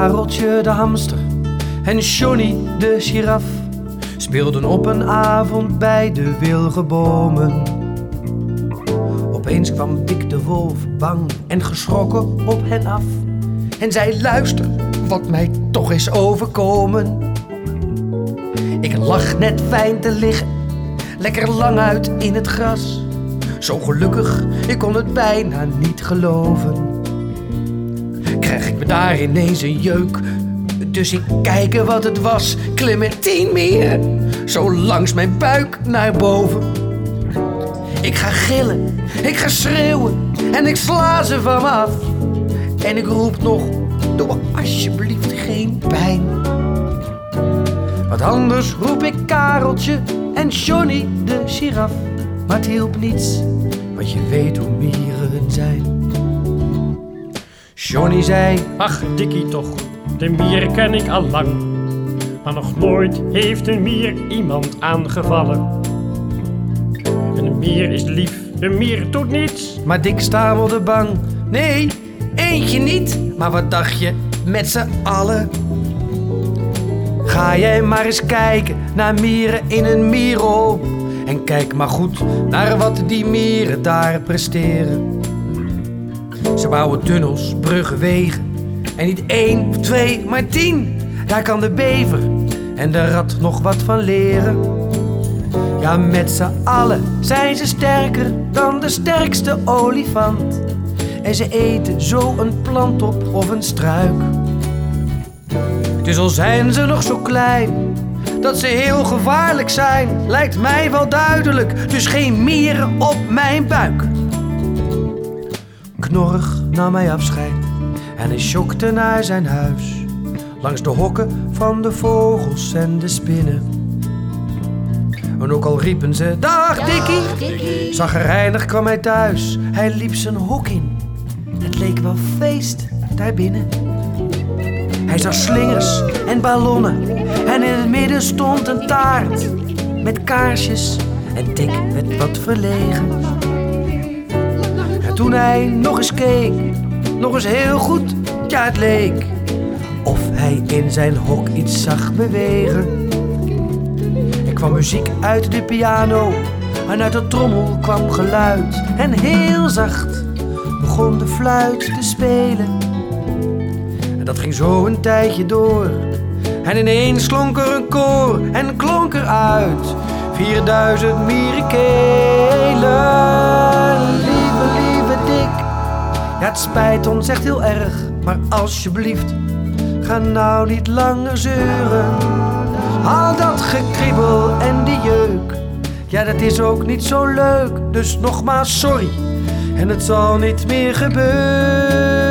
Kareltje de hamster en Johnny de giraf speelden op een avond bij de wilgenbomen. Opeens kwam Dick de wolf bang en geschrokken op hen af en zei: luister, wat mij toch is overkomen. Ik lag net fijn te liggen, lekker lang uit in het gras. Zo gelukkig, ik kon het bijna niet geloven. Krijg ik me daar ineens een jeuk, dus ik kijken wat het was. Klimmen 10 mieren, zo langs mijn buik naar boven. Ik ga gillen, ik ga schreeuwen en ik sla ze van me af. En ik roep nog: doe me alsjeblieft geen pijn. Want anders roep ik Kareltje en Johnny de giraf. Maar het hielp niets, want je weet hoe mieren zijn. Johnny zei: ach Dikkie toch, de mier ken ik al lang. Maar nog nooit heeft een mier iemand aangevallen. En een mier is lief, een mier doet niets. Maar Dick stamelde bang: nee, eentje niet. Maar wat dacht je, met z'n allen? Ga jij maar eens kijken naar mieren in een mierenhoop. En kijk maar goed naar wat die mieren daar presteren. Ze bouwen tunnels, bruggen, wegen. En niet 1 of 2, maar 10. Daar kan de bever en de rat nog wat van leren. Ja, met z'n allen zijn ze sterker dan de sterkste olifant. En ze eten zo een plant op of een struik. Dus al zijn ze nog zo klein, dat ze heel gevaarlijk zijn, lijkt mij wel duidelijk. Dus geen mieren op mijn buik. Knorrig nam hij afscheid en hij sjokte naar zijn huis. Langs de hokken van de vogels en de spinnen. En ook al riepen ze: dag Dikkie, chagrijnig kwam hij thuis. Hij liep zijn hok in, het leek wel feest daarbinnen. Hij zag slingers en ballonnen en in het midden stond een taart met kaarsjes en Dick werd wat verlegen. En toen hij nog eens keek, nog eens heel goed, ja het leek of hij in zijn hok iets zag bewegen. Er kwam muziek uit de piano en uit de trommel kwam geluid. En heel zacht begon de fluit te spelen. En dat ging zo een tijdje door. En ineens klonk er een koor en klonk er uit 4000 mierenkelen. Lieve Dick, ja het spijt ons echt heel erg, maar alsjeblieft, ga nou niet langer zeuren. Al dat gekriebel en die jeuk, ja dat is ook niet zo leuk. Dus nogmaals sorry, en het zal niet meer gebeuren.